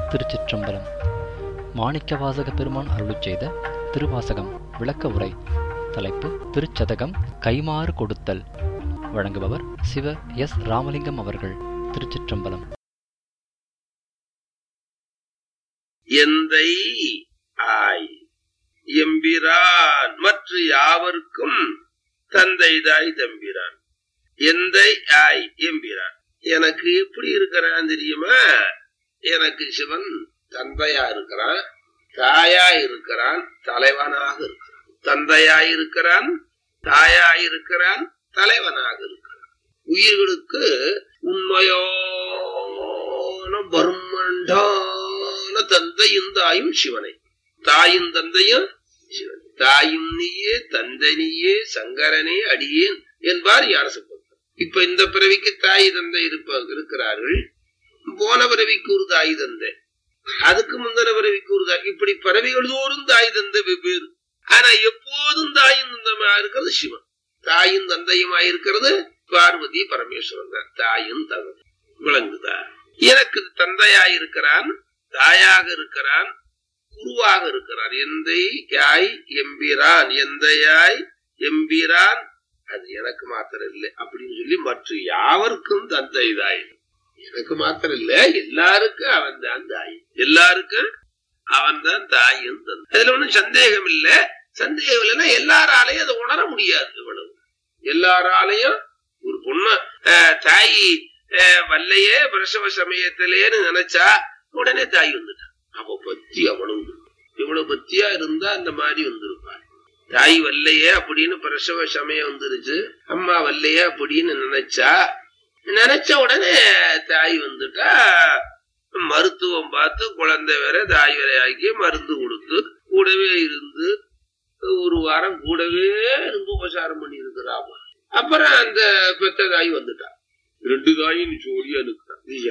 திருச்சிற்றம்பலம். மாணிக்கவாசக பெருமான் அருளிச் செய்த திருவாசகம் விளக்க உரை. தலைப்பு திருச்சதகம் கைமாறு கொடுத்தல். வழங்குபவர் சிவ எஸ் ராமலிங்கம் அவர்கள். திருச்சிற்றம்பலம். எந்தை ஆய் எம்பிரான் மற்ற யாவர்க்கும் தந்தைதாய் தம்பிரான். எந்தை ஆய் எம்பிரான். எனக்கு எப்படி இருக்கிறான் தெரியுமா? எனக்கு சிவன் தந்தையா இருக்கிறான், தாயா இருக்கிறான், தலைவனாக இருக்கிறான். தந்தையாய் இருக்கிறான், தாயாய் இருக்கிறான், தலைவனாக இருக்கிறான். உயிர்களுக்கு உண்மையான பர்மண்டான தந்தையும் தாயும் சிவனை. தாயும் தந்தையும் சிவன். தாயும் நீயே, தந்தை நீயே, சங்கரனே அடியேன் என்பார் ஞானசம்பந்தர். இப்ப இந்த பிறவிக்கு தாய் தந்தை இருக்கிறார்கள். போன பிறவிக்கு ஒரு தாய் தந்தை, அதுக்கு முந்தின பிறவிக்கு ஒரு தாய். இப்படி பிறவிகள் தோறும் தாய் தந்தை வெவ்வேறு. ஆனா எப்போதும் தாயும் தந்தையுமா இருக்கிறது சிவன். தாயும் தந்தையுமா இருக்கிறது பார்வதி பரமேஸ்வரன் தான். தாயும் தந்தை விளங்குதா? எனக்கு தந்தையாய் இருக்கிறான், தாயாக இருக்கிறான், குருவாக இருக்கிறான். எந்தை யாய் எம்பிரான். எந்தையாய் எம்பிரான் அது எனக்கு மாத்திரம் இல்லை அப்படின்னு சொல்லி மற்ற யாவருக்கும் தந்தை தாய். எனக்கு மாத்திரம் இல்ல, எல்லாருக்கும் அவன் தான் தாய். எல்லாருக்கும் அவன் தான் தாயும் தந்தை. அதுல ஒண்ணும் சந்தேகம் இல்ல. சந்தேகம் இல்லைன்னா எல்லாராலையும் அதை உணர முடியாது. இவ்வளவு எல்லாராலையும் ஒரு பொண்ணு தாய் வல்லையே பிரசவ சமயத்திலேன்னு நினைச்சா உடனே தாய் வந்துட்டான். அவ பத்தி அவ்வளவு இவ்வளவு பத்தியா இருந்தா அந்த மாதிரி வந்திருப்பாள். தாய் வல்லையே அப்படின்னு பிரசவ சமயம் வந்துருச்சு, அம்மா வல்லையே அப்படின்னு நினைச்ச உடனே தாய் வந்துட்டா. மருத்துவம் பார்த்து குழந்தை வேற தாய் வேற ஆக்கி மருந்து கொடுத்து கூடவே இருந்து ஒரு வாரம் கூடவே இருந்து உபசாரம் பண்ணி இருக்கிறாமா. அப்புறம் அந்த பெத்த தாய் வந்துட்டா. ரெண்டு தாயும் ஜோடியா இருக்கிறா.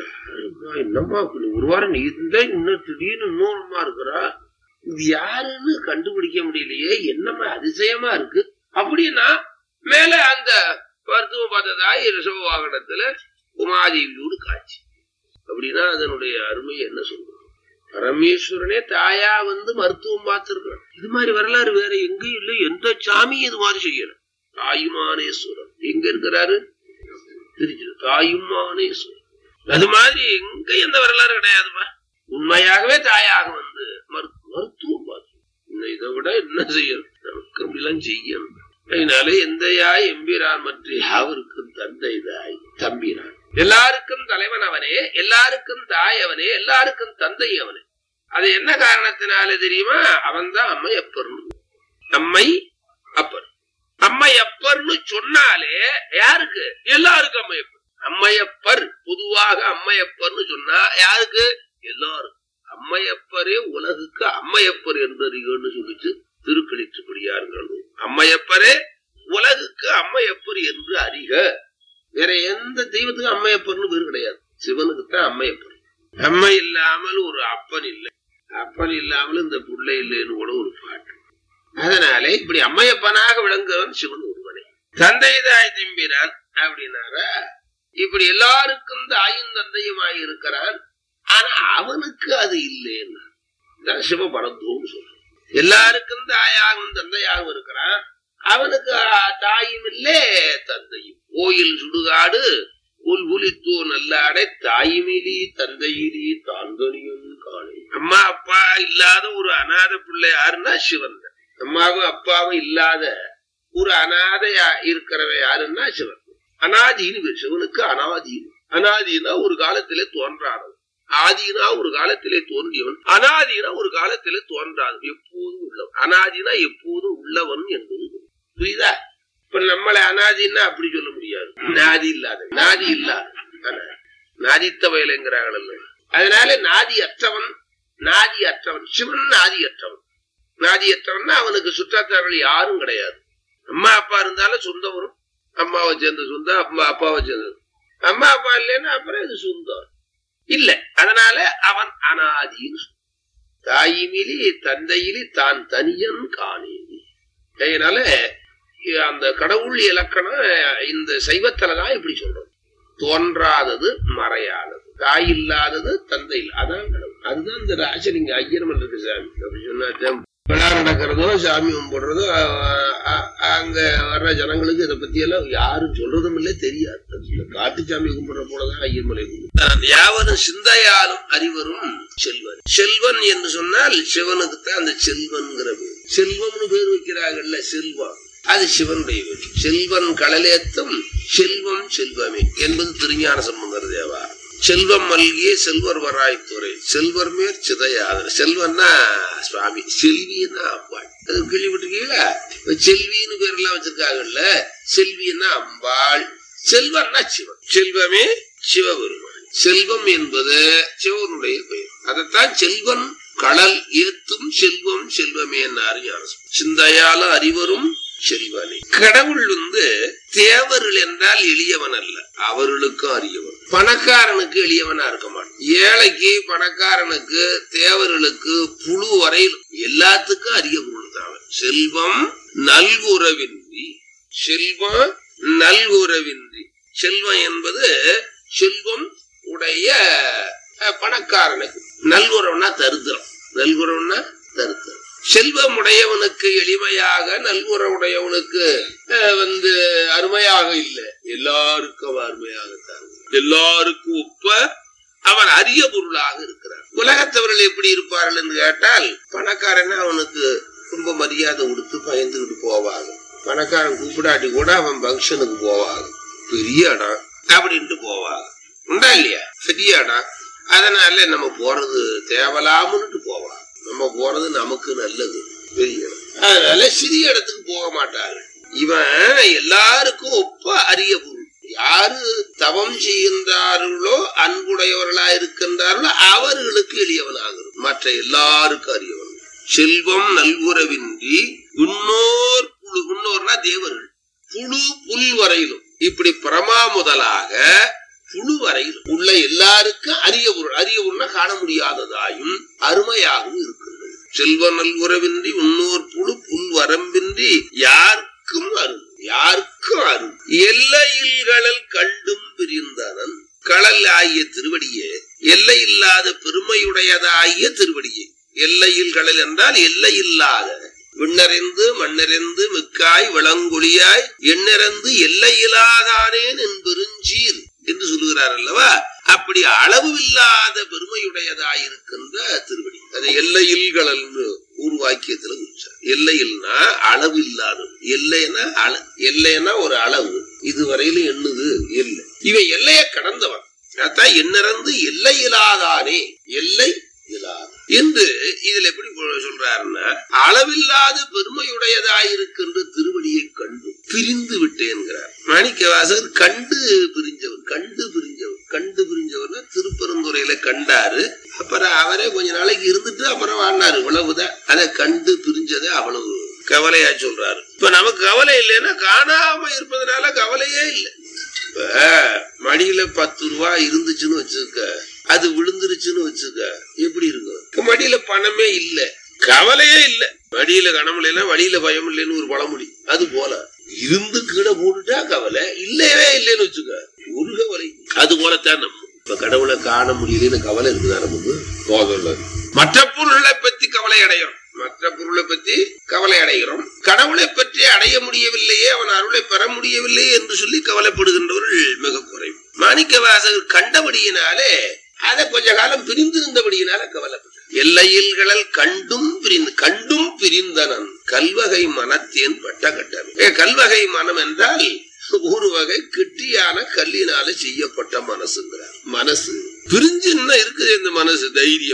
என்னம்மா ஒரு வாரம் நீ இருந்தா இன்னும் திடீர்னு இன்னொருமா இருக்கிறா, இது யாருன்னு கண்டுபிடிக்க முடியலையே, என்னம்மா அதிசயமா இருக்கு அப்படின்னா மேல அந்த மருத்துவம் பார்த்ததாய் ரிஷப வாகனத்துல உமாதேவியோடு காட்சி. அப்படின்னா அதனுடைய அருமை என்ன சொல்றது? பரமேஸ்வரனே தாயா வந்து மருத்துவம் பார்த்திருக்கிறான். இது மாதிரி வரலாறு வேற எங்கேயும் இல்லை. எந்த சாமியும் இது மாதிரி செய்யல. தாயுமானேஸ்வரன் எங்க இருக்கிறாரு? திருச்சி தாயுமானேஸ்வரன். அது மாதிரி எங்க எந்த வரலாறு கிடையாதுப்பா. உண்மையாகவே தாயாக வந்து மருத்துவம் பார்த்து இதை விட என்ன செய்யணும்? நமக்கு அப்படிலாம் செய்யணும். அதனால எந்தையாய் எம்பிரான் மற்ற யாவருக்கும் தந்தை தாய் தம்பிரான். எல்லாருக்கும் தலைவன் அவனே, எல்லாருக்கும் தாய் அவனே, எல்லாருக்கும் தந்தை அவனே. அது என்ன காரணத்தினால தெரியுமா? அவன் தான் அம்மையப்பர்னு. அம்மை அப்பர். அம்மையப்பர்னு சொன்னாலே யாருக்கு? எல்லாருக்கும் அம்மையப்பர். அம்மையப்பர் பொதுவாக அம்மையப்பர்னு சொன்னா யாருக்கு? எல்லாரும். அம்மையப்பரே உலகுக்கு அம்மையப்பர் என்பதுன்னு சொல்லிச்சு திருக்களிற்றுப்படியார்கள். அம்மையப்பரே உலகுக்கு அம்மையப்பர் என்று அறிக. வேற எந்த தெய்வத்துக்கும் அம்மையப்பர்னு பேர் கிடையாது. சிவனுக்கு தான் அம்மையப்பர். அம்மை இல்லாமல் ஒரு அப்பன் இல்லை, அப்பன் இல்லாமல் இந்த பிள்ளை இல்லைன்னு கூட ஒரு பாட்டு. அதனாலே இப்படி அம்மையப்பனாக விளங்குவன் சிவன் ஒருவனே. தந்தை தாய் தம்பிரான் அப்படின்னாரா? இப்படி எல்லாருக்கும் தாயும் தந்தையுமாய் இருக்கிறான். ஆனா அவனுக்கு அது இல்லைன்னா சிவபரத்துவம் சொல்ற. எல்லாருக்கும் தாயாகவும் தந்தையாகவும் இருக்கிறான். அவனுக்கு தாயும் இல்லே தந்தையும். கோயில் சுடுகாடு புலித்தோ நல்லாடை தாயுமிலி தந்தையிலி தாந்தனியும் காணி. அம்மா அப்பா இல்லாத ஒரு அநாத பிள்ளை யாருன்னா சிவன். அம்மாவும் அப்பாவும் இல்லாத ஒரு அநாதையா இருக்கிறவ யாருன்னா சிவன். அநாதின்னு சிவனுக்கு அநாதீன். அநாதினா ஒரு காலத்திலே தோன்றானது. ஆதினா ஒரு காலத்திலே தோன்றியவன், அநாதினா ஒரு காலத்திலே தோன்றாது, எப்போதும் உள்ளவன். அநாதினா எப்போதும் உள்ளவன் என்பது புரியுதா? இப்ப நம்மளை அநாதினா அப்படி சொல்ல முடியாது. நாதி இல்லாத, நாதி இல்லாத நாதித்த வயலுங்கிறார்கள். அதனால நாதி அற்றவன், நாதி அற்றவன் சிவன். நாதி அற்றவன், நாதி அற்றவன் அவனுக்கு சுற்றத்தார்கள் யாரும் கிடையாது. அம்மா அப்பா இருந்தாலும் சொந்தம் வரும். அம்மாவை சேர்ந்த சொந்தம், அப்பாவை சேர்ந்தது. அம்மா அப்பா இல்லைன்னா அப்புறம் இது சொந்தம் இல்ல. அதனால அவன் அநாதின்னு. தாயிமிலி தந்தையிலி தான் தனியன் காணேதி. அதனால அந்த கடவுள் இலக்கணம் இந்த சைவத்துலதான் இப்படி சொல்றது. தோன்றாதது மறையானது. தாய் இல்லாதது தந்தை இல்லை, அதான் கடவுள். அதுதான் இந்த ராசலிங்க ஐயனமன் இருக்கு சாமி அப்படி சொன்னா விழா நடக்கிறதோ சாமி கும்பிடுறதோ அங்க வர்ற ஜனங்களுக்கு இதை பத்தி எல்லாம் யாரும் சொல்றதும் இல்லை, தெரியாது. காட்டு சாமி கும்பிடுற போலதான் ஐயர்மலை கும்பிடு. யாவரும் சிந்தையாலும் அறிவரும் செல்வன். செல்வன் என்று சொன்னால் சிவனுக்குத்தான் அந்த செல்வன்கிற பேர். செல்வம்னு பேர் வைக்கிறாங்கல்ல, செல்வம் அது சிவனுடைய பேர். செல்வன் கடலேத்தும் செல்வம் செல்வமே என்பது திருஞான சம்பந்தர் தேவா. செல்வம் மல்கிய செல்வர் வராய்த்துறை செல்வர் மேற் சிதையாதர். செல்வன்னா சுவாமி, செல்வின்னா அம்பாள். அது கேள்விப்பட்டிருக்கீங்களா? செல்வின்னு பேரெல்லாம் வச்சிருக்காங்கல்ல. செல்வின்னா அம்பாள், செல்வன்னா சிவன். செல்வமே சிவபெருமான். செல்வம் என்பது சிவனுடைய பெயர். அதைத்தான் செல்வன் கடல் ஏத்தும் செல்வம் செல்வமே என்னாரு ஞானம். சிந்தையால அறிவரும் செல்வனே. கடவுள் தேவர்கள் என்றால் எளியவன் அல்ல, அவர்களுக்கும் அறியவன். பணக்காரனுக்கு எளியவனா இருக்க மாட்டான். ஏழைக்கு, பணக்காரனுக்கு, தேவர்களுக்கு, புழு வரையில் எல்லாத்துக்கும் அறிய பொருள் தான். செல்வம் நல்குறவின்றி, செல்வம் நல்குறவின்றி. செல்வம் என்பது செல்வம் உடைய பணக்காரனுக்கு. நல்குறவுனா தருத்திரம், நல்குறவுனா தருத்திரம். செல்வமுடையவனுக்கு எளிமையாக, நல்குறவுடையவனுக்கு அருமையாக இல்லை, எல்லாருக்கும் அருமையாகத்தான். எல்லாருக்கும் ஒப்ப அவன் அரிய பொருளாக இருக்கிறான். உலகத்தவர்கள் எப்படி இருப்பார்கள் என்று கேட்டால், பணக்காரன் அவனுக்கு ரொம்ப மரியாதை கொடுத்து பயந்துகிட்டு போவாங்க. பணக்காரன் கூப்பிடாட்டி கூட அவன் பங்கனுக்கு போவாங்க. பெரிய இடம் அப்படின்ட்டு போவாங்க. உண்டா இல்லையா? பெரிய இடம். அதனால நம்ம போறது தேவலாமுன்னுட்டு போவாங்க. நம்ம போறது நமக்கு நல்லது, பெரிய இடம். அதனால சிறிய இடத்துக்கு போக மாட்டார்கள். இவன் எல்லாருக்கும் ஒப்ப அரிய பொருள். யாரு தவம் செய்கின்றார்களோ, அன்புடையவர்களா இருக்கின்றார்களோ அவர்களுக்கு எளியவனாக, மற்ற எல்லாருக்கும் அறியவன். செல்வம் நல்குறவின்றி உன்னோர் புழு, உன்னோர்னா தேவர்கள், புழு புல் வரையிலும், இப்படி பிரமா முதலாக புழு வரையில் உள்ள எல்லாருக்கும் அரிய பொருள். அரிய பொருள்னா காண முடியாததாயும் அருமையாகவும் இருக்கின்றது. செல்வ நல்குறவின்றி உன்னோர் புழு புல் வரம்பின்றி யாருக்கும் அரு, யாருக்கும் அரு. எல்லையில் கடல் கண்டும் பிரிந்தனன். கடல் ஆகிய திருவடியே, எல்லை இல்லாத பெருமையுடையதாகிய திருவடியே. எல்லையில் கடல் என்றால் எல்லை இல்லாத, விண்ணறிந்து மண்ணறிந்து மிக்காய் விளங்கொழியாய் எண்ணிறந்து எல்லையில்லாதானேன் என் பெருஞ்சீர் என்று சொல்லுகிறார் அல்லவா? அப்படி அளவு இல்லாத பெருமையுடையதாயிருக்கின்ற திருவடி. அதை எல்லையில் கடல்னு ஒரு வாக்கியத்துல குறிச்சார். எல்லையில்னா அளவு இல்லாதது. எல்லைன்னா ஒரு அளவு, இதுவரையிலும் எண்ணுது எல்லை. இவன் எல்லையை கடந்தவன். அதான் எண்ணிறந்து எல்லையில்லாதானே, எல்லை இல்லாத என்று இதுல எப்படி சொல்றாருன்னா, அளவில்லாத பெருமையுடையதாயிருக்கின்ற திருவடியை கண்டு பிரிந்து விட்டேன்கிறார் மாணிக்கவாசகர். கண்டு பிரிஞ்சவர், கண்டு பிரிஞ்சவர், கண்டு பிரிஞ்சவர்னா திருப்பெருந்துறையில கண்டாரு. அப்புறம் அவரே கொஞ்ச நாளைக்கு இருந்துட்டு அப்புறம் வாழ்னாரு. இவ்வளவுதான். அதை கண்டு பிரிஞ்சதை அவ்வளவு கவலையா சொல்றாரு. இப்ப நமக்கு கவலை இல்லைன்னா, காணாம இருப்பதனால கவலையே இல்லை. இப்ப மடியில 10 ரூபாய் இருந்துச்சுன்னு வச்சுக்க, அது விழுந்துருச்சுன்னு வச்சுக்க, எப்படி இருக்கும்? மடியில பணமே இல்ல, கவலையே இல்ல. மடியில கணமுலைன்னா வழியில பயம் இல்லைன்னு ஒரு பழமொழி. அது போல இருந்து கீழே போட்டுட்டா கவலை, இல்லவே இல்லைன்னு வச்சுக்க, ஒரு கவலை. அது போலத்தான் நம்ம இப்ப கடவுளை காண முடியலன்னு கவலை இருக்குதா நமக்கு? மற்ற பொருள்களை பத்தி கவலை அடைகிறோம், மற்ற பொருளை பத்தி கவலை அடைகிறோம். கடவுளை பற்றி அடைய முடியவில்லையே, அவன் அருளை பெற முடியவில்லையே என்று சொல்லி கவலைப்படுகின்றவர்கள் மிக குறைவு. மாணிக்கவாசகர் கண்டபடியினாலே, அதை கொஞ்ச காலம் பிரிந்திருந்தபடியினால கவலைப்பட்ட. எல்லையில் கடல் கண்டும் பிரிந்தனன் கல்வகை மனத்தேன் பட்ட கட்டம். கல்வகை மனம் என்றால் ஒரு வகை கெட்டியான கல்லினால செய்யப்பட்ட மனசுங்கிறார். மனசு பிரிஞ்சு என்ன இருக்குது இந்த மனசு?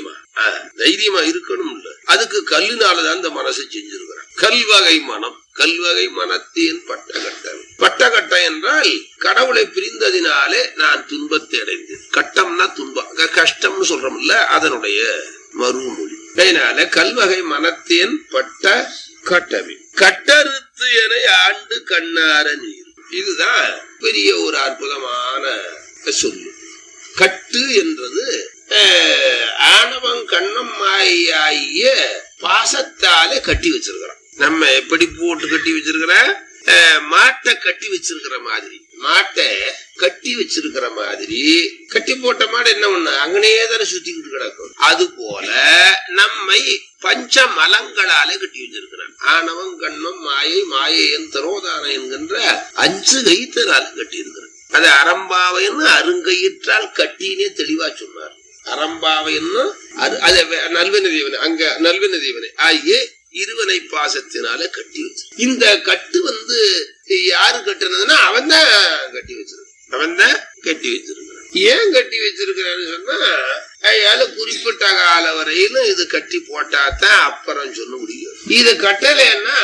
தைரியமா இருக்கணும் இல்ல, அதுக்கு கல்லினாலதான் இந்த மனசை செஞ்சிருக்கிறார். கல்வகை மனம், கல்வகை மனத்தேன் பட்டகட்டம். பட்டகட்டம் என்றால் கடவுளை பிரிந்ததினாலே நான் துன்பத்தை அடைந்தேன். கட்டம்னா துன்பம், கஷ்டம்னு சொல்றோம்ல, அதனுடைய மறுமொழி. அதனால கல்வகை மனத்தேன் பட்ட கட்டமே கட்டறுத்து என ஆண்டு கண்ணார நீர். இதுதான் பெரிய ஒரு அற்புதமான சொல்லு. கட்டு என்றது ஆணவம் கண்ணம் ஆகிய பாசத்தாலே கட்டி வச்சிருக்கிறான். நம்ம எப்படி போட்டு கட்டி வச்சிருக்கிற, மாட்டை கட்டி வச்சிருக்கிற மாதிரி, மாட்டை கட்டி வச்சிருக்கிற மாதிரி, கட்டி போட்ட மாடு என்ன ஒண்ணு அங்கனே தானே சுத்திக்கிட்டு கிடக்கும். அது போல நம்மை பஞ்ச மலங்களாலே கட்டி வச்சிருக்கிறான். ஆணவம், கண்மம், மாயை, மாயையன், திரோதானம் என்கின்ற 5 கயிற்றால கட்டி இருக்கிறான். அது அறம்பாவைன்னு அருங்கயிற்றால் கட்டினே தெளிவா சொன்னார். அறம்பாவைன்னு நல்வின தேவனை, அங்க நல்வின தேவனை ஆகிய இருவனை பாசத்தினால கட்டி வச்சு. இந்த கட்டு யாரு கட்டுனதுன்னா அவன் தான் கட்டி வச்சிருக்கான். அவன் தான் கட்டி வச்சிருக்கிறான். ஏன் கட்டி வச்சிருக்கிறான்னு சொன்னா, அயால குறிப்பிட்ட கால வரையிலும் இது கட்டி போட்டாதான் அப்புறம் சொல்ல முடியும். இது கட்டலைன்னா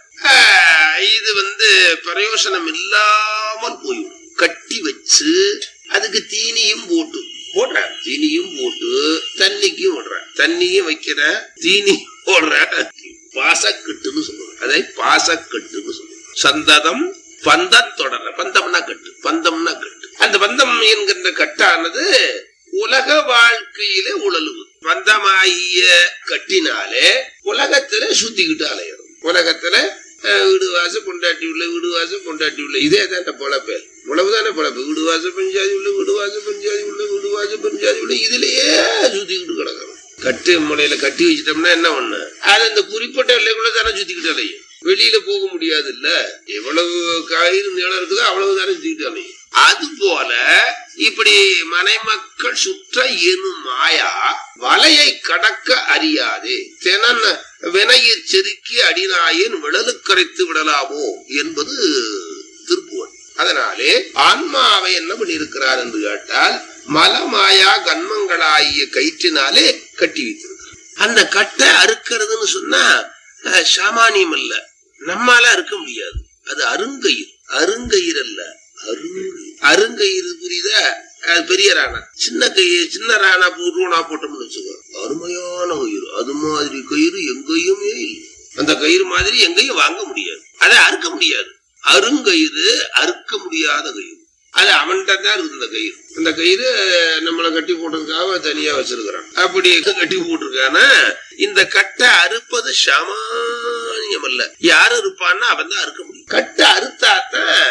இது பிரயோசனம் இல்லாமல் போயிடும். கட்டி வச்சு அதுக்கு தீனியும் போடுற, தீனியும் போட்டு தண்ணிக்கும் விடுற, தண்ணியும் வைக்கிற, தீனி போடுற. பாசக்கட்டுன்னு சொல்லுவாங்க. அதை பாசக்கட்டுன்னு சொல்லுவாங்க. சந்ததம் பந்தத்தொடர, பந்தம்னா கட்டு, பந்தம்னா கட்டு. அந்த பந்தம் என்கின்ற கட்டானது உலக வாழ்க்கையில உழலுவது. பந்தமாகிய கட்டினாலே உலகத்துல சுத்திக்கிட்டு அலையணும். உலகத்துல வீடுவாச பொண்டாட்டி உள்ள, வீடுவாச பொண்டாட்டி உள்ள, இதே தான் பொழப்பே. உழவுதானே பொழப்பு. வீடுவாச பஞ்சாதி உள்ள, வீடுவாச பஞ்சாதி உள்ள, வீடுவாச பஞ்சாதி உள்ள, இதுலயே சுத்திக்கிட்டு கிடக்கணும். கட்டு முறையில கட்டி வச்சுட்டோம்னா என்ன ஒண்ணு, அது அந்த குறிப்பிட்ட எல்லைக்குள்ள தானே சுத்திக்கிட்டு அலையும். வெளியில போக முடியாது. இல்ல, எவ்வளவு கயிறு நீளம் இருக்குதோ அவ்வளவு தானே சுத்திக்கிட்டு அலையும். அது போல இப்படி மனைமக்கள் சுற்ற எனும் மாயா வலையை கடக்க அறியாதே தெனன் வினையிற் செதுக்கி அடிநாயின் விழலு கரைத்து விடலாமோ என்பது திருப்புவன். அதனாலே ஆன்மாவை என்ன பண்ணியிருக்கிறார் என்று கேட்டால், மலமாயா கன்மங்களாகிய கயிற்றினாலே கட்டி வைத்திருக்கிறார். அந்த கட்டை அறுக்கிறதுன்னு சொன்னா சாமானியம் அல்ல, நம்மால அறுக்க முடியாது. அது அருங்கயிறு, அருங்கயிறு அல்ல, அருங்கயிறு. புரியுதா? பெரிய ராணா, சின்ன ராணா ரூணா போட்டோம்னு வச்சுக்கோ, அருமையான கயிறு. அது மாதிரி கயிறு எங்கேயுமே இல்லை. அந்த கயிறு மாதிரி எங்கேயும் வாங்க முடியாது. அதை அறுக்க முடியாது. அருங்கயிறு, அறுக்க முடியாத கயிறு. அது அவன்கிட்ட தான் இருக்கு இந்த கயிறு. அந்த கயிறு நம்மளை கட்டி போட்டிருக்காம தனியா வச்சிருக்கிறான். அப்படி கட்டி போட்டிருக்கானா, இந்த கட்டை அறுப்பது சாமானியம் அல்ல. யாரு இருப்பான்னா அவன் தான் அறுக்க முடியும். கட்டை அறுத்தாத்தான்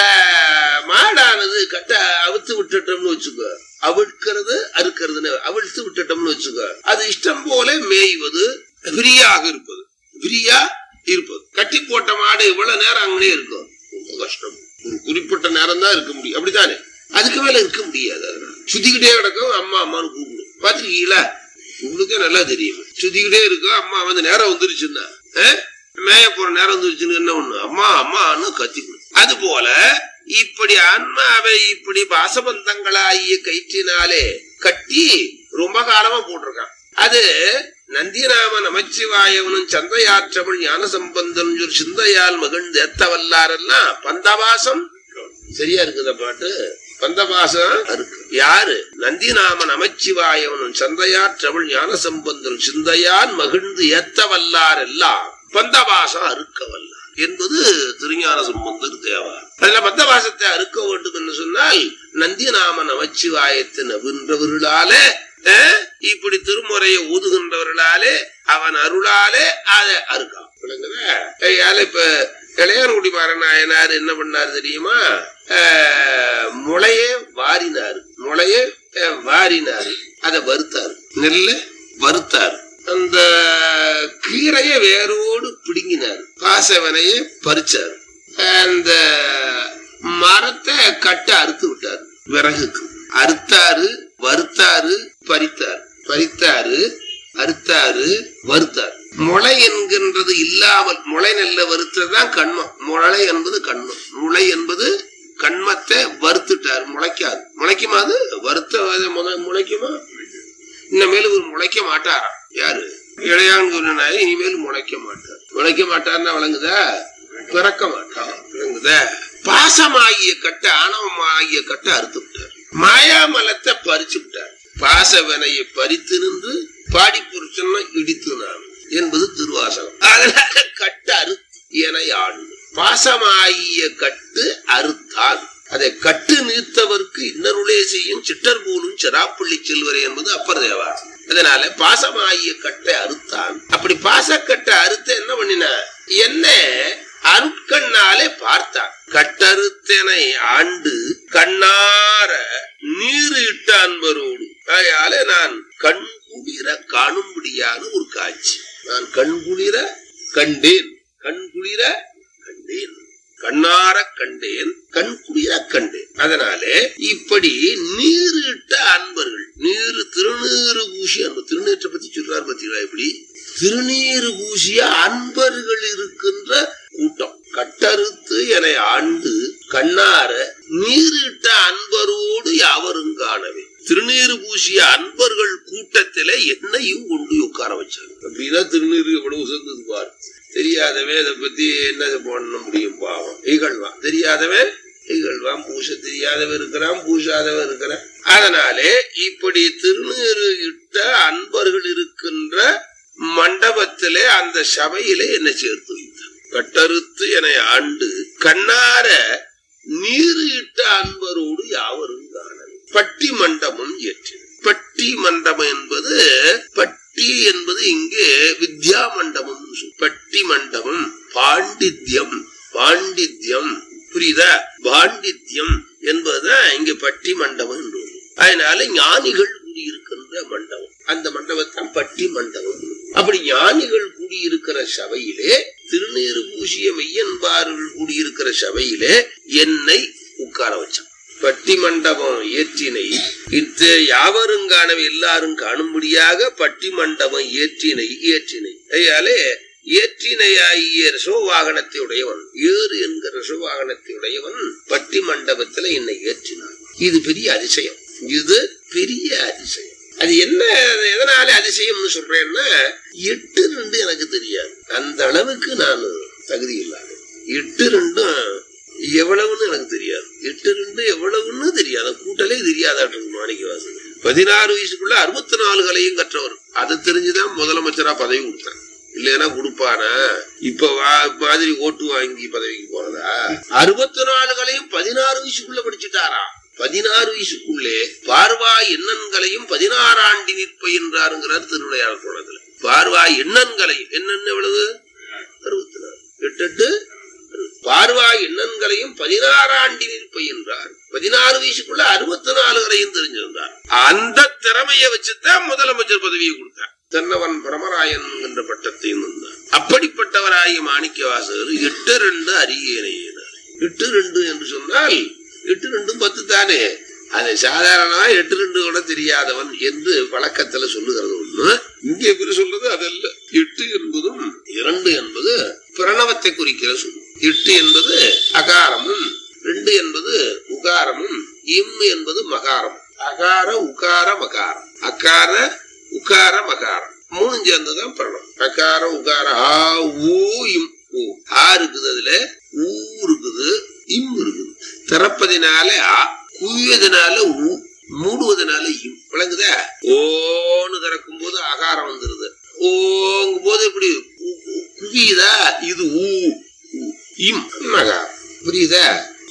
மாடானது கட்டை அவிழ்த்து விட்டுட்டோம்னு வச்சுக்கோ, அவிழ்க்கிறது அறுக்கிறதுன்னு அவிழ்த்து விட்டுட்டோம்னு வச்சுக்கோ, அது இஷ்டம் போல மேய்வது, ஃப்ரீயாக இருப்பது, ஃப்ரீயா இருப்பது. கட்டி போட்ட மாடு இவ்வளவு நேரம் அங்கனே இருக்கும், ரொம்ப கஷ்டம். ஒரு குறிப்பிட்ட நேரம் தான் இருக்க முடியும். அப்படித்தானே? அதுக்கு மேல இருக்க முடியாது. அதனால சுத்திக்கிட்டே கிடக்கும். அம்மா அம்மான்னு கூப்பிடும். பாத்துருக்கீங்களா? உங்களுக்கே நல்லா தெரியும். சுத்திக்கிட்டே இருக்கும். அம்மா நேரம் வந்துருச்சுன்னா, மேய போற நேரம் வந்துருச்சுன்னு என்ன ஒண்ணு, அம்மா அம்மான்னு கத்திக்கணும். அது போல இப்படி ஆன்மாவை இப்படி பாசபந்தங்களாகிய கயிற்றினாலே கட்டி ரொம்ப காலமா போட்டிருக்கான். அது நந்திநாம நமச்சிவாயவனும் சந்தையாற்றவள் ஞான சம்பந்தன் சிந்தையால் மகிழ்ந்து எத்தவல்லாரெல்லாம் பந்தவாசம். சரியா இருக்குத பாட்டு? பந்தவாசம் இருக்கு. யாரு? நந்திநாம நமச்சிவாயவனும் சந்தையாற்றவள் ஞான சம்பந்தன் சிந்தையால் மகிழ்ந்து ஏத்தவல்லாரெல்லாம் பந்தவாசம் அறுக்கவல்ல என்பது திருஞான சம்பந்தர் தேவா. அதுல பந்தவாசத்தை அறுக்க வேண்டும் என்று சொன்னால் நந்திநாம நமச்சிவாயத்தின் அவின்றவர்களாலே, இப்படி திருமுறையை ஊதுகின்றவர்களாலே, அவன் அருளாலே அதை அறுக்கலாம். இப்ப இளையான்குடி மாறனாயனார் என்ன பண்ணாரு தெரியுமா? முளையே வாரினாரு, முளையே வாரினாரு, அதை வறுத்தாரு, நெல்ல வறுத்தாரு. அந்த கீரைய வேரோடு பிடுங்கினார், பாசவனைய பறிச்சார், அந்த மரத்தை கட்ட அறுத்து விட்டார். விறகுக்கு அறுத்தாரு, வறுத்தாரு, பறித்தார், பறித்தாரு, அறுத்தாரு, வறுத்தார். முளை என்கின்றது இல்லாமல், முளை நெல்ல வறுத்ததுதான் கண்மம். முளை என்பது கண்மம், முளை என்பது கண்மத்தை வறுத்துட்டார். முளைக்காது. முளைக்குமா? அது வறுத்த முளைக்குமா? இனிமேல் ஒரு முளைக்க மாட்டாரா? யாரு? இளையான்குடி இனிமேல் முளைக்க மாட்டார். முளைக்க மாட்டார்னா வழங்குதா? பிறக்க மாட்டார். விளங்குதா? பாசமாகிய கட்டை, ஆணவமாகிய கட்டை அறுத்து விட்டார். மாயாமலத்தை பறிச்சு விட்டார். பாசவனையை பறித்து நின்று பாடி புருஷன் இடித்து நான் என்பது திருவாசகம். அதனால கட்டு அறுத்து என ஆண்டு பாசமாகிய கட்டு அறுத்தால் அதை கட்டு நீர்த்தவர்க்கு இன்னருளே செய்யும் சிட்டர் போலும் சிராப்பள்ளி செல்வரே என்பது அப்பர் தேவா. அதனால பாசமாகிய கட்டை அறுத்தான். அப்படி பாசக்கட்டை அறுத்த என்ன பண்ணின, என்ன அருட்கண்ணாலே பார்த்தான். கட்டறுத்தனை ஆண்டு கண்ணார நீர் இட்ட அன்பரோடு. ஆகையால நான் கண்குளிர காணும்படியான ஒரு காட்சி. நான் கண்குளிர கண்டேன், கண்குளிர கண்டேன், கண்ணார கண்டேன், கண்குளிர கண்டேன். அதனாலே இப்படி நீர் இட்ட அன்பர்கள், நீர் திருநீறு பூசி அன்பு, திருநீற்றை பத்தி சொல்றாரு பத்தீங்களா? இப்படி திருநீறு பூசிய அன்பர்கள் இருக்கின்ற கூட்டம். கட்டறுத்து என ஆண்டு கண்ணார நீரிட்ட அன்பரோடு யாவரும் காணவே. திருநீறு பூசிய அன்பர்கள் கூட்டத்தில என்னையும் கொண்டு உட்கார வச்சாங்க. அப்படின்னா திருநீறு எவ்வளவு உசந்தது பாரு. தெரியாதவன் அதை பத்தி என்ன பண்ண முடியும்? பாவம் இகழ்வான். தெரியாதவன் இகழ்வான். பூச தெரியாதவன் இருக்கிறான், பூசாதவன் இருக்கிறான். அதனாலே இப்படி திருநீறு இட்ட அன்பர்கள் இருக்கின்ற மண்டபத்திலே அந்த சபையிலே என்ன சேர்த்து வைத்தார். கட்டறுத்து என ஆண்டு கண்ணார நீர் இட்ட அன்பரோடு யாவரும் காணல். பட்டி மண்டபம் ஏற்றின. பட்டி மண்டபம் என்பது, பட்டி என்பது இங்கே வித்யா மண்டபம். பட்டி மண்டபம் பாண்டித்யம், பாண்டித்யம் புரியுதா? பாண்டித்யம் என்பதுதான் இங்க பட்டி மண்டபம் என்று. அதனால ஞானிகள் கூடியிருக்கின்ற மண்டபம், அந்த மண்டபத்தான் பட்டி மண்டபம். அப்படி ஞானிகள் கூடியிருக்கிற சபையிலே, திருநீறு பூசிய மெய்யன்பார்கள் கூடியிருக்கிற சபையிலே என்னை உட்கார வச்சான். பட்டி மண்டபம் ஏற்றினை இத்து யாவரும் காணவே, எல்லாரும் காணும்படியாக பட்டி மண்டபம் ஏற்றினை ஏற்றினை. ஐயாலே ஏற்றினையாகிய ரசோவாகனத்தை உடையவன், ஏறு என்கிற ரசோவாகனத்தை உடையவன் பட்டி மண்டபத்துல என்னை ஏற்றினான். இது பெரிய அதிசயம், இது பெரிய அதிசயம். அது என்ன, எதனால அதிசயம்னு சொல்றேன்னா, 8-2 எனக்கு தெரியாது. அந்த அளவுக்கு நான் தகுதி இல்லாத. 8-2 எவ்வளவுன்னு எனக்கு தெரியாது. 8-2 எவ்வளவுன்னு தெரியாது. கூட்டலே தெரியாதாட்டு மாணிக்கவாசகர். 16 வயசுக்குள்ள 64 கலையும் கற்றவர். அதை தெரிஞ்சுதான் முதலமைச்சரா பதவி கொடுத்தாங்க. இல்லைன்னா கொடுப்பானா? இப்ப மாதிரி ஓட்டு வாங்கி பதவிக்கு போறதா? 64 கலையும் 16 வயசுக்குள்ள படிச்சுட்டாரா? 16 வயசுக்குள்ளே பார்வாய் எண்ணன்களையும் 16 ஆண்டி நிற்ப என்றாருங்கிறார் திருவிளையாடல் புராணத்துல. பார்வாய் எண்ணன்களையும், என்னன்னு எவ்வளவு? 64. 8 பார்வாய் எண்ணன்களையும் 16 ஆண்டி நிற்ப என்றார். 16 வயசுக்குள்ள 64 கலையும் தெரிஞ்சிருந்தார். அந்த திறமையை வச்சுதான் முதலமைச்சர் பதவியை கொடுத்தார். தென்னவன் பரமராயன் என்ற பட்டத்தையும் வந்தார். அப்படிப்பட்டவராகிய மாணிக்கவாசகர் 8-2 அரியணையினார். 8-2 என்று சொன்னால் 8-2 10 தானே. அது சாதாரணமா 8-2 கூட தெரியாதவன் என்று வழக்கத்துல சொல்லுகிறது ஒண்ணு. இங்க எப்படி சொல்றது அதல்ல. 8 என்பதும் 2 என்பது பிரணவத்தை குறிக்கிற சொல்லு. 8 என்பது அகாரமும், 2 என்பது உகாரமும், இம் என்பது மகாரம். அகார உகார மகாரம், அகார உகார மகாரம் 3 சேர்ந்ததுதான் பிரணவம். அகார உகார ஆ ஊ இம். ஆ இருக்குது, அதுல ஊ இருக்குது, இம் இருக்குது. திறப்பதினால ஆ, குவியதுனால ஊ, மூடுவதனால இம். விளங்குதா? ஓன்னு திறக்கும் போது அகாரம் வந்துருது. ஓங்கும் போது இப்படி குவியுதா, இது ஊ இம் மகாரம். புரியுதா?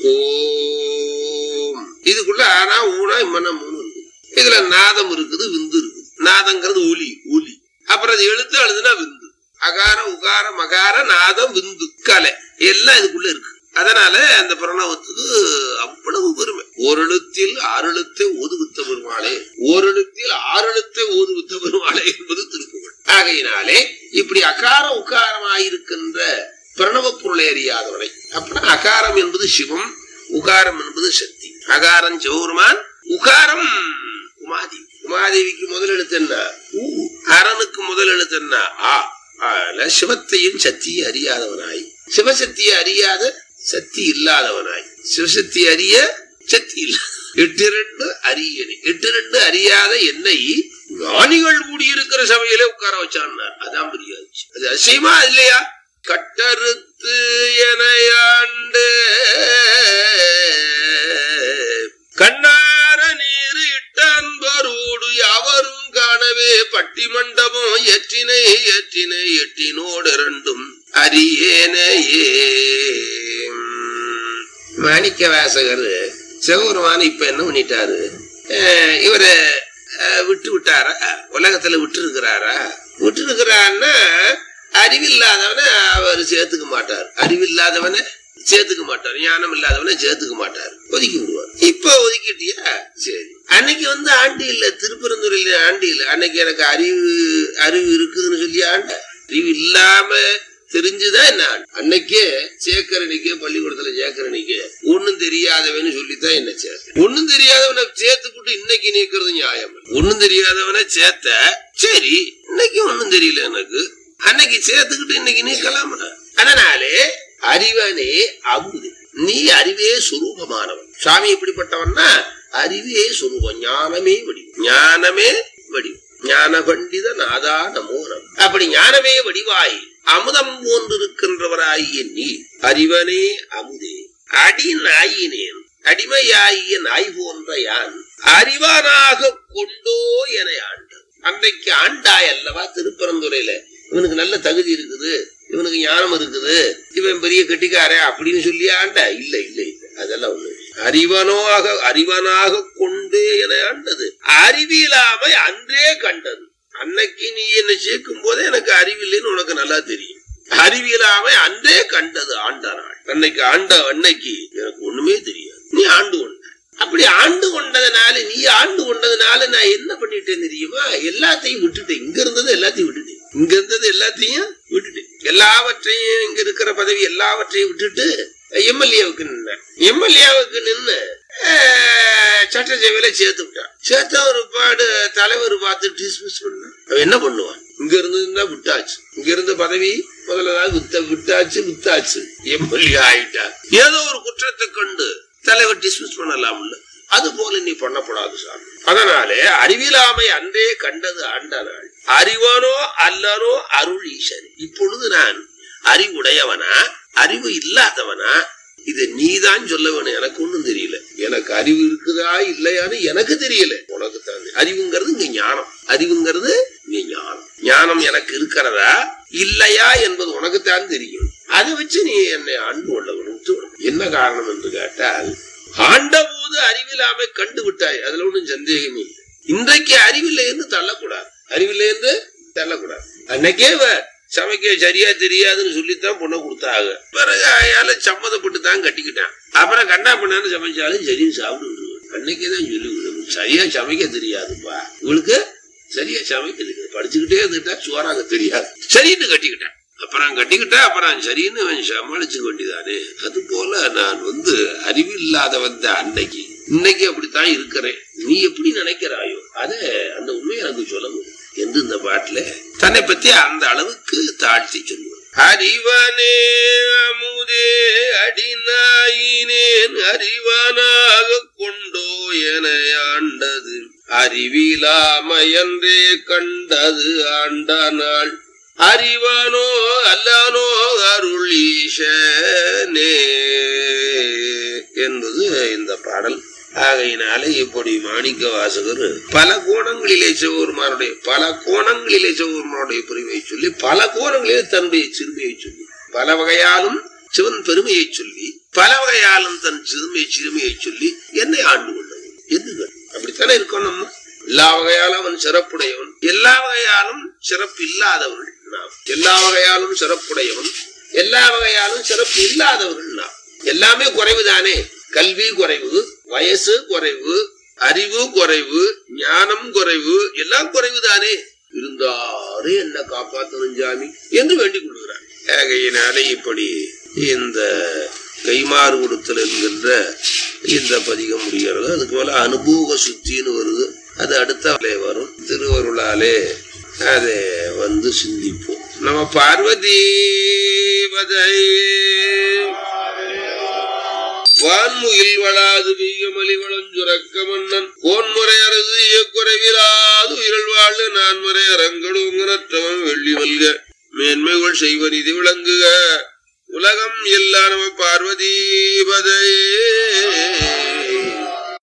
ஓம். இதுக்குள்ள ஆனா ஊனா இம்மனா 3 இருக்கு. இதுல நாதம் இருக்குது, விந்து இருக்குது. நாதங்கிறது ஒலி, ஒலி. அப்புறம் அது எழுத்து, எழுதுனா விந்து. அகார உகார மகார நாதம் விந்து கலை எல்லாம் இதுக்குள்ள இருக்கு. அதனால அந்த பிரணவத்துக்கு அவ்வளவு பெருமை. ஓரெழுத்தில் 6 எழுத்தை ஓதுவித்த பெருமாளே, ஓரெழுத்தில் 6 எழுத்தை ஓதுவித்த பெருமாளே என்பது திருப்புகழ். ஆகையினாலே இப்படி அகார உகாரமாயிருக்கின்ற பிரணவ பொருளை அறியாதவனை. அப்புறம் அகாரம் என்பது சிவம், உகாரம் என்பது சக்தி. அகாரம் சிவபெருமான், உகாரம் உமாதேவி. உமாதேவிக்கு முதல் எழுத்து என்ன? ஊ. அரனுக்கு முதல் எழுத்து என்ன? ஆ. சிவத்தையும் சக்தியும் அறியாதவனாய், சிவசக்தியை அறியாத சக்தி இல்லாதவனாய், சிவசக்தி அறிய சக்தி இல்ல. 8-2 அரியணை. 8-2 அறியாத என்னை ஞானிகள் கூடியிருக்கிற சபையில உட்கார வச்சான்னார். அதான் புரியாது. அது அதிசயமா இல்லையா? கட்டறுத்து எனையாண்டு கண்ணார நீர் இட்ட அன்பரோடு யாவரும் காணவே பட்டி மண்டபம் ஏற்றினை ஏற்றினை எட்டினோடு 2 அரியேனையே. மாணிக்கவாசகர் சிவபெருமான இப்ப என்ன பண்ணிட்டாரு? இவரை விட்டு விட்டாரா? உலகத்துல விட்டு இருக்கிறாரா? விட்டு இருக்கிறான்னா அறிவில்லாதவனை அவர் சேர்த்துக்க மாட்டார். அறிவில்லாதவனை சேர்த்துக்க மாட்டார். ஞானம் இல்லாதவனை சேர்த்துக்க மாட்டார். ஒதுக்கி விடுவார். இப்ப ஒதுக்கிட்டியா சரி. அன்னைக்கு ஆண்டி இல்ல, திருப்பரந்துறையில ஆண்டி இல்ல. அன்னைக்கு எனக்கு அறிவு இருக்குதுன்னு சொல்லி ஆண்ட. அறிவு இல்லாம தெரிஞ்சுதான் என்ன அன்னைக்கே சேக்கரணிக்கு பள்ளிக்கூடத்துல சேக்கரணிக்கு ஒண்ணும் தெரியாதவன்னு சொல்லித்தான் என்ன சேர்த்த. ஒண்ணும் தெரியாதவனை சேர்த்துக்கிட்டு இன்னைக்கு நீக்கிறது நியாயம். ஒண்ணும் தெரியாதவனை சேர்த்த சரி, இன்னைக்கு ஒண்ணும் தெரியல எனக்கு, அன்னைக்கு சேர்த்துக்கிட்டு இன்னைக்கு நீக்கலாமா? அதனாலே அறிவனே அமுது, நீ அறிவே சுரூபமானவன். சுவாமி எப்படிப்பட்டவன்னா அறிவே சுரூபம், ஞானமே வடிவம், ஞானமே வடிவம். ஞான பண்டித நாதா நமோ நம. அப்படி ஞானமே வடிவாய் அமுதம் போன்றிருக்கின்றவராகிய நீ அறிவனே அமுதே அடி நாயினேன், அடிமையாகிய நாய் போன்ற யான் அறிவானாக கொண்டோ என ஆண்டு. அன்றைக்கு ஆண்டாய் அல்லவா திருப்பரந்துறையில. இவனுக்கு நல்ல தகுதி இருக்குது, இவனுக்கு ஞானம் இருக்குது, இவன் பெரிய கெட்டிக்காரன் அப்படின்னு சொல்லி ஆண்ட? இல்ல இல்ல இல்ல, அதெல்லாம் ஒண்ணு. அறிவனாக கொண்டு என ஆண்டது அறிவிலாமை அன்றே கண்டது. அன்னைக்கு நீ என்ன சேர்க்கும் போதே எனக்கு அறிவில்லைன்னு உனக்கு நல்லா தெரியும். அறிவிலாமை அன்றே கண்டது ஆண்டானாள். அன்னைக்கு அன்னைக்கு எனக்கு ஒண்ணுமே தெரியாது, நீ ஆண்டு கொண்ட. அப்படி ஆண்டு கொண்டதுனால, நீ ஆண்டு கொண்டதுனால நான் என்ன பண்ணிட்டேன் தெரியுமா? எல்லாத்தையும் விட்டுட்டேன். இங்க இருந்தது எல்லாத்தையும் விட்டுட்டேன், இங்க இருந்தது எல்லாத்தையும் விட்டுட்டேன். எல்லாவற்றையும், இங்க இருக்கிற பதவி எல்லாவற்றையும் விட்டுட்டு எம்எல்ஏவுக்கு நின்ன. எம்எல்ஏவுக்கு நின்று சட்டசபையில சேர்த்து விட்டான். சேர்த்த ஒரு பாடு தலைவர் பார்த்து டிஸ்மிஸ் பண்ண. அவன் என்ன பண்ணுவான்? இங்க இருந்ததுன்னா விட்டாச்சு, இங்க இருந்த பதவி முதல்ல வித்தாச்சு எம்எல்ஏ ஆயிட்டா. ஏதோ ஒரு குற்றத்தை கண்டு தலைவர் டிஸ்மிஸ் பண்ணலாம்ல, அது போல நீ பண்ணப்படாது சார். அதனாலே அறிவிலாமை அன்றே கண்டது ஆண்டானாள். அறிவானோ அல்லனோ அருள் ஈசன். இப்பொழுது நான் அறிவுடையவனா அறிவு இல்லாதவனா இதை நீதான் சொல்ல வேணும். எனக்கு ஒண்ணும் தெரியல. எனக்கு அறிவு இருக்குதா இல்லையான்னு எனக்கு தெரியல, உனக்கு தான். அறிவுங்கிறது இங்க ஞானம், அறிவுங்கிறது இங்க ஞானம். ஞானம் எனக்கு இருக்கிறதா இல்லையா என்பது உனக்குத்தான் தெரியும். அதை வச்சு நீ என்னை ஆண்டு கொள்ள வேணும். என்ன காரணம் என்று கேட்டால், ஆண்ட போது அறிவில்லாம கண்டு விட்டாய், அதுல ஒன்றும் சந்தேகமே இல்லை. இன்றைக்கு அறிவில்லை என்று தள்ளக்கூடாது, அறிவில்லை என்று தள்ளக்கூடாது. அன்னைக்கே சமைக்க சரியா தெரியாதுன்னு சொல்லித்தான் பொண்ணை கொடுத்தாங்க. பிறகு அயால சம்மதப்பட்டு தான் கட்டிக்கிட்டான். அப்புறம் கண்ணா பண்ணான்னு சமைச்சாலும் சரின்னு சாப்பிடு. அன்னைக்கேதான் சொல்லி சரியா சமைக்க தெரியாதுப்பா, இவளுக்கு சரியா சமைக்க தெரியாது, படிச்சுக்கிட்டே இருந்துட்டா சோறாக தெரியாது, சரின்னு கட்டிக்கிட்டான். அப்புறம் சரின்னு சமாளிச்சுக்க வேண்டியதானே. அது போல நான் அறிவில்லாதவன் தான் அன்னைக்கு, இன்னைக்கு அப்படித்தான் இருக்கிறேன். நீ எப்படி நினைக்கிறாயோ அதை, அந்த உண்மையை எனக்கு சொல்ல முடியும் என்று இந்த பாட்டுல தன்னை பத்தி அந்த அளவுக்கு தாழ்த்தி சொல்லுவார். அறிவனே அமுதே அடிநாயினேன் அறிவானாக கொண்டோ என ஆண்டது அறிவிலாமையன்றே கண்டது ஆண்டானாள். அறிவானோ அல்லனோ அருள் ஈசனே என்பது இந்த பாடல். ஆகையினாலே இப்படி மாணிக்க வாசகர் பல கோணங்களிலே சிவபெருமானுடைய பெருமையை சொல்லி, பல கோணங்களிலே தன்னுடைய சிறுமையை சொல்லி, பல வகையாலும் சிவன் பெருமையை சொல்லி, பல வகையாலும் தன் சிறுமையை சொல்லி என்னை ஆண்டு கொண்டது என்று. அப்படித்தானே இருக்கணும். எல்லா வகையாலும் அவன் சிறப்புடையவன், எல்லா வகையாலும் சிறப்பு இல்லாதவர்கள் நாம். எல்லா வகையாலும் சிறப்புடையவன், எல்லா வகையாலும் சிறப்பு இல்லாதவர்கள் நாம். எல்லாமே குறைவுதானே. கல்வி குறைவு, வயசு குறைவு, அறிவு குறைவு, ஞானம் குறைவு, எல்லாம் குறைவுதானே. இருந்தாரே என்ன காப்பாற்றணும் சாமி என்று வேண்டிக் கொள்கிறார். ஆகையினாலே இப்படி இந்த கைமாறு கொடுத்தல் என்கின்ற இந்த பதிகம் முடிகிறது. அதுக்கு மேல அனுபவ சுத்தின்னு வருது, அது அடுத்த வரும். திருவருளாலே அதை சிந்திப்போம். நம்ம பார்வதி வான்முகில் வளாது வீகமலி வளஞ்சுரக்க மன்னன் கோன்முறை அரசு குறைவிலாது உயிரல் வாழ் நான்முறை அரங்கடுங்கனற்றவன் வெள்ளி வல்க மேன்மைகள் செய்வன் இது விளங்குக உலகம் எல்லா. நம பார்வதி பதையே.